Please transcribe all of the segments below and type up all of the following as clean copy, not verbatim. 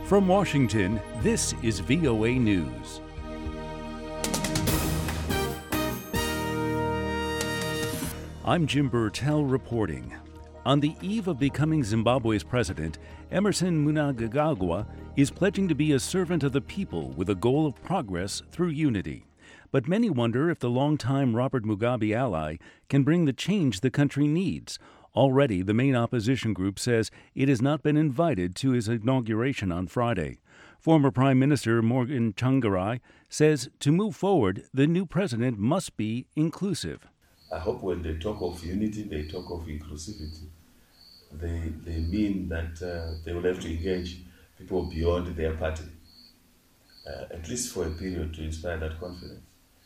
From Washington, this is VOA News. I'm Jim Burtell reporting. On the eve of becoming Zimbabwe's president, Emmerson Mnangagwa is pledging to be a servant of the people with a goal of progress through unity. But many wonder if the longtime Robert Mugabe ally can bring the change the country needs. Already, the main opposition group says it has not been invited to his inauguration on Friday. Former Prime Minister Morgan Tsvangirai says to move forward, the new president must be inclusive. I hope when they talk of unity, they talk of inclusivity. They mean that they will have to engage people beyond their party, at least for a period, to inspire that confidence.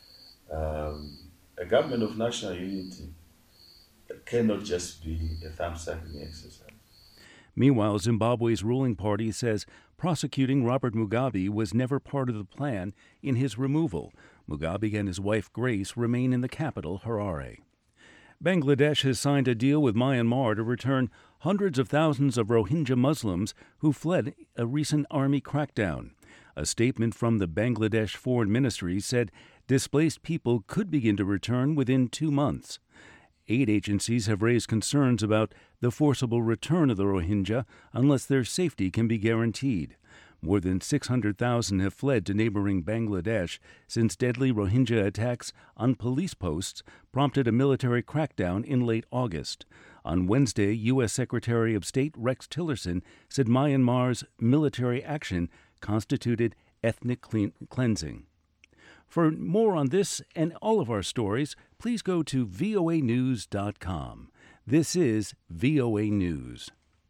A government of national unity cannot just be a thumb-sucking exercise. Meanwhile, Zimbabwe's ruling party says prosecuting Robert Mugabe was never part of the plan in his removal. Mugabe and his wife Grace remain in the capital, Harare. Bangladesh has signed a deal with Myanmar to return hundreds of thousands of Rohingya Muslims who fled a recent army crackdown. A statement from the Bangladesh Foreign Ministry said displaced people could begin to return within 2 months. Aid agencies have raised concerns about the forcible return of the Rohingya unless their safety can be guaranteed. More than 600,000 have fled to neighboring Bangladesh since deadly Rohingya attacks on police posts prompted a military crackdown in late August. On Wednesday, U.S. Secretary of State Rex Tillerson said Myanmar's military action constituted ethnic cleansing. For more on this and all of our stories, please go to voanews.com. This is VOA News.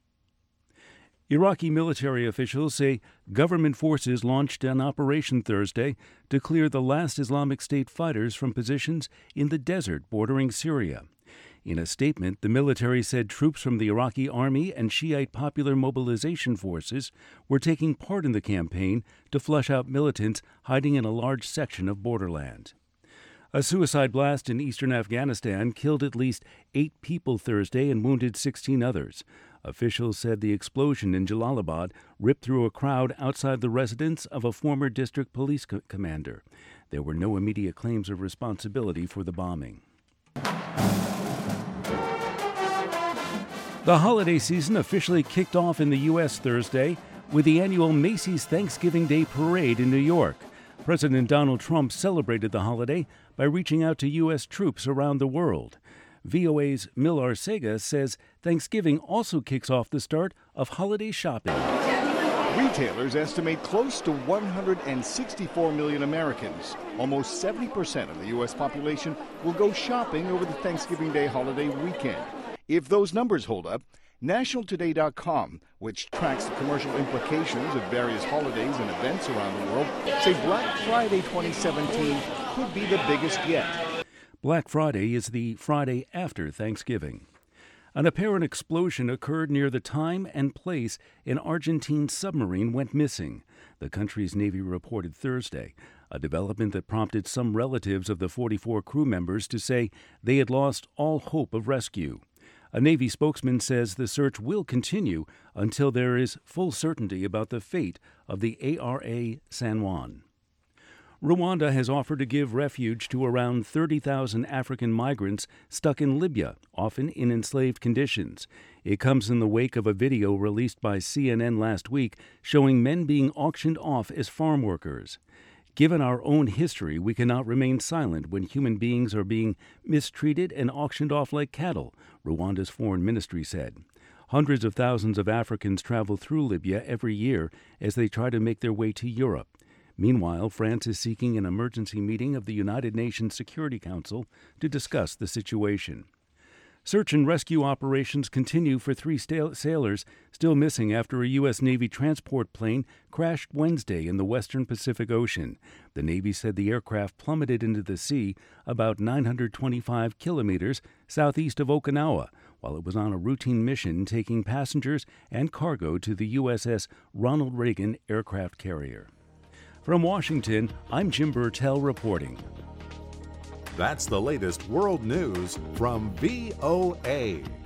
Iraqi military officials say government forces launched an operation Thursday to clear the last Islamic State fighters from positions in the desert bordering Syria. In a statement, the military said troops from the Iraqi Army and Shiite Popular Mobilization Forces were taking part in the campaign to flush out militants hiding in a large section of borderland. A suicide blast in eastern Afghanistan killed at least 8 people Thursday and wounded 16 others. Officials said the explosion in Jalalabad ripped through a crowd outside the residence of a former district police commander. There were no immediate claims of responsibility for the bombing. The holiday season officially kicked off in the U.S. Thursday with the annual Macy's Thanksgiving Day Parade in New York. President Donald Trump celebrated the holiday by reaching out to U.S. troops around the world. VOA's Mil Arcega says Thanksgiving also kicks off the start of holiday shopping. Retailers estimate close to 164 million Americans. Almost 70% of the U.S. population will go shopping over the Thanksgiving Day holiday weekend. If those numbers hold up, NationalToday.com, which tracks the commercial implications of various holidays and events around the world, say Black Friday 2017 could be the biggest yet. Black Friday is the Friday after Thanksgiving. An apparent explosion occurred near the time and place an Argentine submarine went missing, the country's Navy reported Thursday, a development that prompted some relatives of the 44 crew members to say they had lost all hope of rescue. A Navy spokesman says the search will continue until there is full certainty about the fate of the ARA San Juan. Rwanda has offered to give refuge to around 30,000 African migrants stuck in Libya, often in enslaved conditions. It comes in the wake of a video released by CNN last week showing men being auctioned off as farm workers. Given our own history, we cannot remain silent when human beings are being mistreated and auctioned off like cattle, Rwanda's foreign ministry said. Hundreds of thousands of Africans travel through Libya every year as they try to make their way to Europe. Meanwhile, France is seeking an emergency meeting of the United Nations Security Council to discuss the situation. Search and rescue operations continue for 3 sailors still missing after a U.S. Navy transport plane crashed Wednesday in the western Pacific Ocean. The Navy said the aircraft plummeted into the sea about 925 kilometers southeast of Okinawa while it was on a routine mission taking passengers and cargo to the USS Ronald Reagan aircraft carrier. From Washington, I'm Jim Burtell reporting. That's the latest world news from VOA.